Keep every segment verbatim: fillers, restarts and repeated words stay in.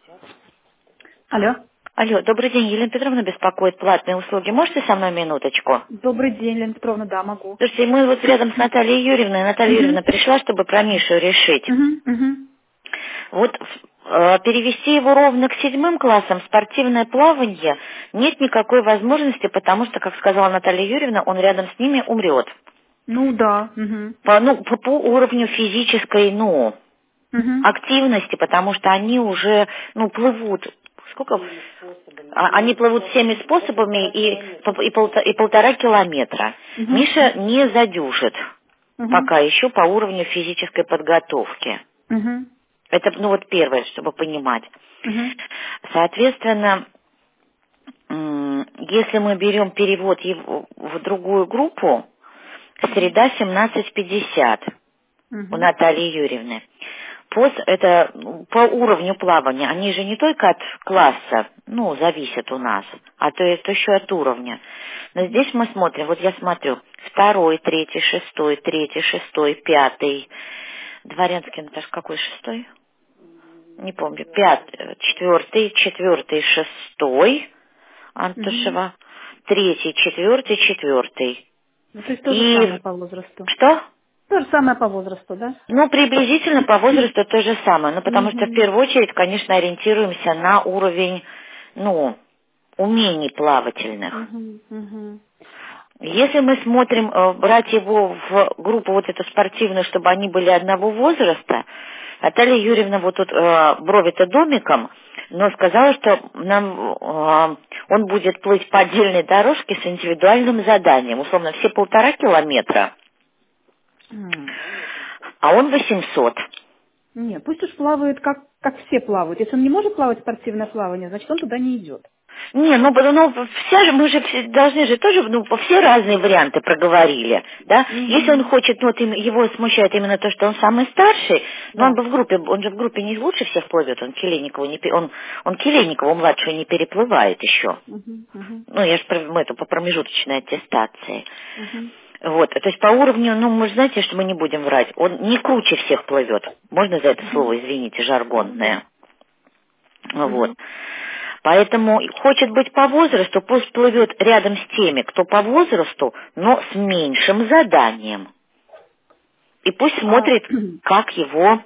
Алло. Алло, добрый день, Елена Петровна беспокоит, платные услуги. Можете со мной минуточку? Добрый день, Елена Петровна, да, могу. Слушайте, мы вот рядом с Натальей Юрьевной, Наталья Угу. Юрьевна пришла, чтобы про Мишу решить. Угу, угу. Вот э, перевести его ровно к седьмым классам, спортивное плавание, нет никакой возможности, потому что, как сказала Наталья Юрьевна, он рядом с ними умрет. Ну да. Угу. По, ну, по, по уровню физической, ну, Угу. активности, потому что они уже, ну, плывут. Сколько? А- Они плывут всеми способами и, по- и, полта- и полтора километра. Угу. Миша не задюжит Угу. пока еще по уровню физической подготовки. Угу. Это, ну, вот первое, чтобы понимать. Угу. Соответственно, м, если мы берем перевод его в другую группу, среда семнадцать пятьдесят у Угу. Натальи Юрьевны. Пост, это ну, по уровню плавания, они же не только от класса, ну, зависят у нас, а то это еще от уровня. Но здесь мы смотрим, вот я смотрю, второй, третий, шестой, третий, шестой, пятый. Дворянский, Наташа, какой шестой? Не помню. Пятый, четвертый, четвертый, шестой, Угу. Антушева. Третий, четвертый, четвертый. Ну, то есть то же самое И по возрасту. что? То же самое по возрасту, да? Ну, приблизительно по возрасту то же самое. Ну, потому что в Угу. первую очередь, конечно, ориентируемся на уровень, ну, умений плавательных. Угу. Угу. Если мы смотрим, э, брать его в группу вот эту спортивную, чтобы они были одного возраста, Наталья Юрьевна вот тут э, брови-то домиком, но сказала, что нам э, он будет плыть по отдельной дорожке с индивидуальным заданием, условно, все полтора километра, а он восемьсот. Нет, пусть уж плавает, как, как все плавают. Если он не может плавать спортивное плавание, значит, он туда не идет. Не, ну, б- ну все же, мы же все- должны же тоже, ну, по- все разные варианты проговорили, да. Если он Угу. хочет, ну, вот им- его смущает именно то, что он самый старший, но он Да. бы в группе, он же в группе не лучше всех плывет, он Келейникову не, пе- он, он Келейникову младшую не переплывает еще. Угу. Угу. Ну, я же про, мы это по промежуточной аттестации. Угу. Вот, то есть по уровню, ну, мы же знаете, что мы не будем врать, он не круче всех плывет. Можно за это Угу. слово, извините, Ну да. жаргонное. Вот. Угу. Поэтому хочет быть по возрасту, пусть плывет рядом с теми, кто по возрасту, но с меньшим заданием. И пусть А, смотрит, как его...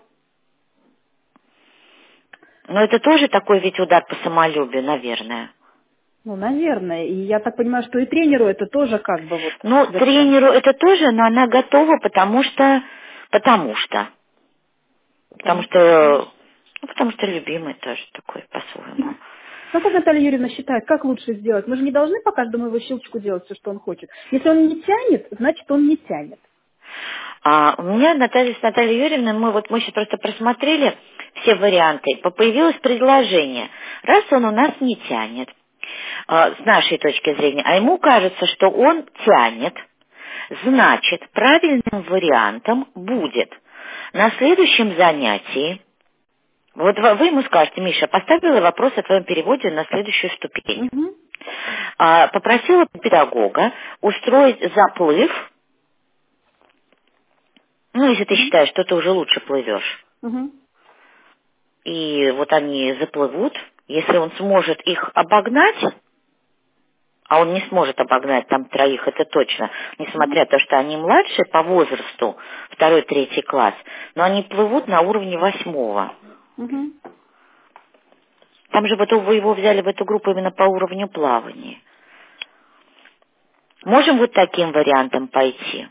Но это тоже такой ведь удар по самолюбию, наверное. ну, наверное. И я так понимаю, что и тренеру это тоже как бы вот Ну, зачем? тренеру это тоже, но она готова, потому что... Потому что... Потому Потому что потому что... что. Ну, потому что любимый тоже такой по-своему. Ну, как Наталья Юрьевна считает, как лучше сделать? Мы же не должны по каждому его щелчку делать все, что он хочет. Если он не тянет, значит, он не тянет. А у меня Наталья, с Натальей Юрьевной, мы вот мы сейчас просто просмотрели все варианты, по- появилось предложение. Раз он у нас не тянет, а, с нашей точки зрения, а ему кажется, что он тянет, значит, правильным вариантом будет на следующем занятии, вот вы вы ему скажете, Миша, поставила вопрос о твоем переводе на следующую ступень. Угу. А, Попросила педагога устроить заплыв. Ну, если ты Угу. считаешь, что ты уже лучше плывешь. Угу. И вот они заплывут. Если он сможет их обогнать, а он не сможет обогнать там троих, это точно, Угу. несмотря на то, что они младше по возрасту, второй, третий класс, но они плывут на уровне восьмого. Угу. Там же вот вы его взяли в эту группу именно по уровню плавания. Можем вот таким вариантом пойти?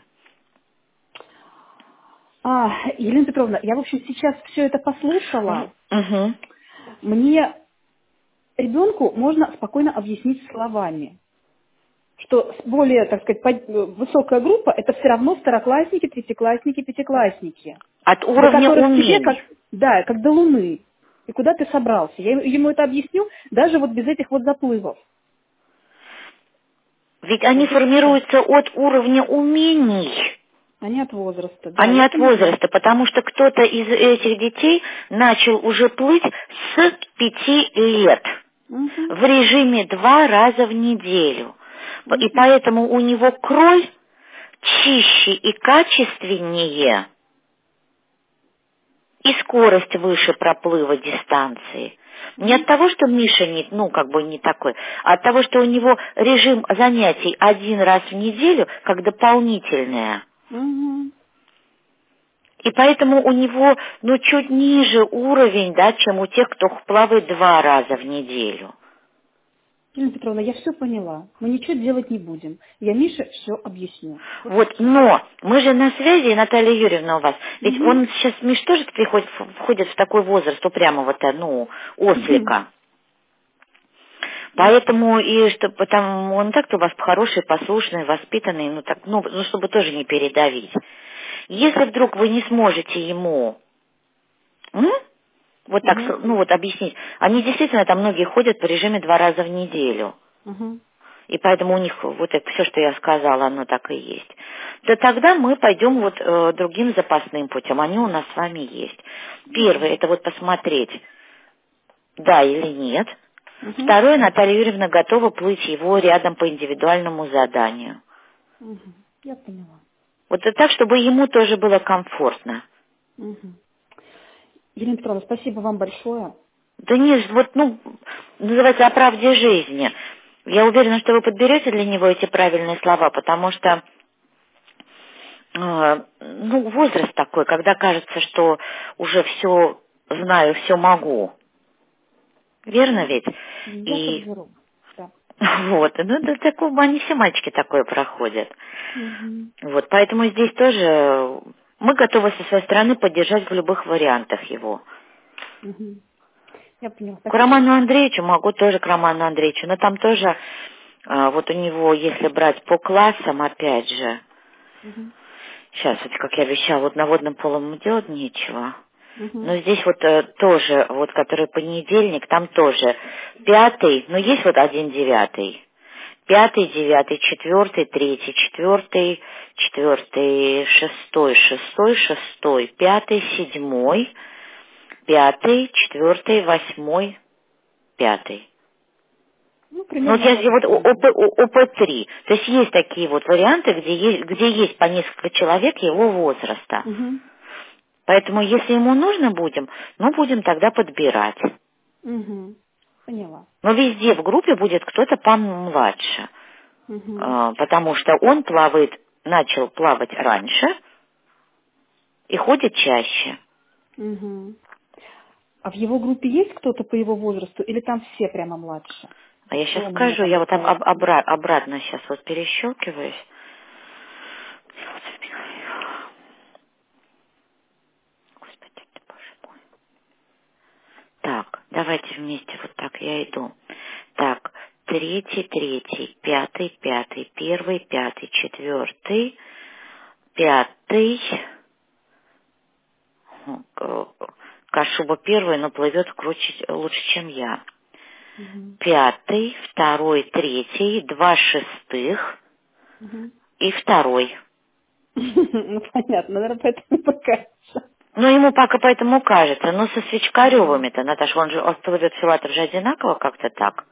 А, Елена Петровна, я, в общем, сейчас все это послушала. Угу. Мне ребенку можно спокойно объяснить словами, что более, так сказать, под- высокая группа – это все равно второклассники, третьеклассники, пятиклассники, От до уровня которых тебе как, умений. да, как до Луны. И куда ты собрался? Я ему это объясню даже вот без этих вот заплывов. Ведь они Вот и все. формируются от уровня умений, А не от возраста. а Да, не я от поняла. возраста, потому что кто-то из этих детей начал уже плыть с пяти лет Угу. в режиме два раза в неделю. И Угу. поэтому у него кроль чище и качественнее, и скорость выше проплыва дистанции. Не от того, что Миша не, ну, как бы не такой, а от того, что у него режим занятий один раз в неделю, как дополнительное. Угу. И поэтому у него, ну, чуть ниже уровень, да, чем у тех, кто плавает два раза в неделю. Елена Петровна, я все поняла. Мы ничего делать не будем. Я Мише все объясню. Вот. Вот, но мы же на связи, Наталья Юрьевна у вас. Ведь Угу. он сейчас, Миш, тоже приходит, входит в такой возраст упрямого-то, ну, ослика. Поэтому и чтобы потому он так-то у вас хороший, послушный, воспитанный, ну так, ну, ну чтобы тоже не передавить. Если вдруг вы не сможете ему, м, вот так, Угу. ну вот объяснить, они действительно там многие ходят по режиме два раза в неделю, Угу. и поэтому у них вот это все, что я сказала, оно так и есть. То тогда мы пойдем вот э, другим запасным путем, они у нас с вами есть. Первый это вот посмотреть, да или нет. Угу. Второе, Наталья Юрьевна готова плыть его рядом по индивидуальному заданию. Угу. Я поняла. Вот это так, чтобы ему тоже было комфортно. Угу. Елена Петровна, спасибо вам большое. Да нет, вот, ну, называется «О правде жизни». Я уверена, что вы подберете для него эти правильные слова, потому что, э, ну, возраст такой, когда кажется, что уже все знаю, все могу. Верно ведь? Я И подберу. Да. вот, ну, да, такого, они все мальчики такое проходят. Угу. Вот, поэтому здесь тоже мы готовы со своей стороны поддержать в любых вариантах его. Угу. Я поняла. К Спасибо. Роману Андреевичу могу тоже к Роману Андреевичу, но там тоже, а, вот у него, если брать по классам, опять же, Угу. сейчас, вот как я обещала, вот на водном полом ему делать нечего. Угу. Но здесь вот э, тоже, вот который понедельник, там тоже пятый, ну есть вот один девятый. Пятый, девятый, четвертый, третий, четвертый, четвертый, шестой, шестой, шестой, пятый, седьмой, пятый, четвертый, восьмой, пятый. Ну, Ну, вот примерно я так. здесь вот О П три. То есть есть такие вот варианты, где есть, где есть по несколько человек его возраста. Угу. Поэтому, если ему нужно будем, ну, будем тогда подбирать. Угу. Поняла. Но везде в группе будет кто-то помладше. Угу. А, потому что он плавает, начал плавать раньше и ходит чаще. Угу. А в его группе есть кто-то по его возрасту, или там все прямо младше? А я Кто сейчас у меня скажу, там я вот об- об- остается? обра- обратно сейчас вот перещелкиваюсь. Господи ты, боже мой. Так, давайте вместе вот так я иду. Так, третий, третий, пятый, пятый, первый, пятый, четвертый, пятый. М, к- Кашуба первый, но плывет круче, лучше, чем я. Угу. Пятый, второй, третий, два шестых Угу. и второй. Ну, понятно, наверное, поэтому покажется. Ну, ему пока поэтому кажется. Но со Свечкаревыми-то, Наташа, он же он плывет филатов же одинаково как-то так.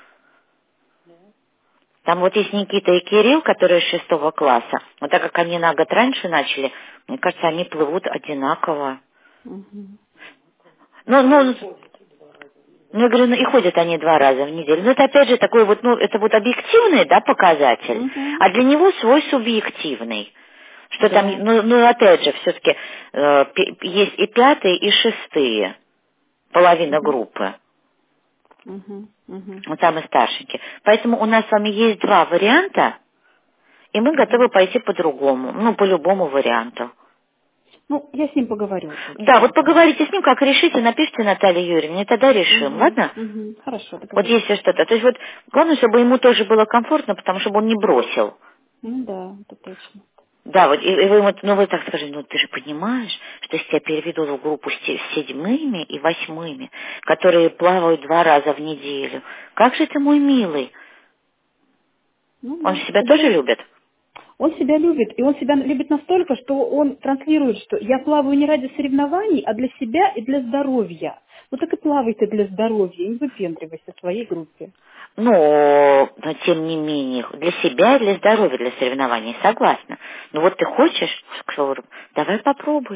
Там вот есть Никита и Кирилл, которые из шестого класса. Но так как они на год раньше начали, мне кажется, они плывут одинаково. Угу. Ну, ну, ну, я говорю, ну и ходят они два раза в неделю. Ну, это опять же такой вот, ну, это вот объективный, да, показатель, Угу. а для него свой субъективный. Что там, Да. ну, ну опять же, все-таки э, пи- есть и пятые, и шестые, половина Угу. группы. Угу. Угу. Вот самые старшенькие. Поэтому у нас с вами есть два варианта, и мы Угу. готовы пойти по-другому, ну, по любому варианту. Ну, я с ним поговорю, в Да, общем. вот поговорите с ним, как решите, напишите Наталье Юрьевне, и тогда решим, Угу. ладно? Угу. Хорошо, Вот договорились. если что-то. То есть вот главное, чтобы ему тоже было комфортно, потому чтобы он не бросил. Ну да, это точно. Да, вот и, и вы ему, ну вы так скажите, ну ты же понимаешь, что если тебя переведут в группу с, те- с седьмыми и восьмыми, которые плавают два раза в неделю, как же ты, мой милый? Ну Он да. же себя Тем тоже более, любит. он себя любит, и он себя любит настолько, что он транслирует, что я плаваю не ради соревнований, а для себя и для здоровья. Ну так и плавай ты для здоровья, не выпендривайся в своей группе. Но, но тем не менее, для себя и для здоровья, для соревнований, согласна. Но вот ты хочешь, к слову, давай попробуй.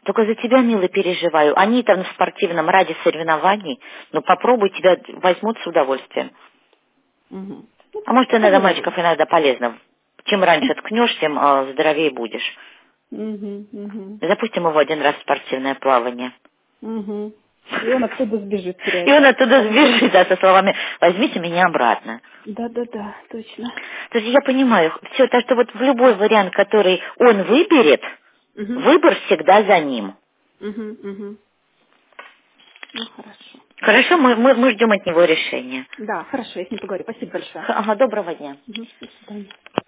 Только за тебя, милый, переживаю. Они там в спортивном ради соревнований, но попробуй, тебя возьмут с удовольствием. Угу. А может, иногда мальчиков иногда полезно. Чем раньше ткнешь, тем э, здоровее будешь. Угу, угу. Запустим его один раз в спортивное плавание. Угу. И он оттуда сбежит, теряет. И он оттуда сбежит, да, со словами «возьмите меня обратно». Да-да-да, точно. То есть я понимаю, все, так что вот в любой вариант, который он выберет, Угу. выбор всегда за ним. Угу, угу. Ну, хорошо. Хорошо, мы, мы, мы ждем от него решения. Да, хорошо, я с ним поговорю. Спасибо большое. Ага, доброго дня. Угу, до свидания.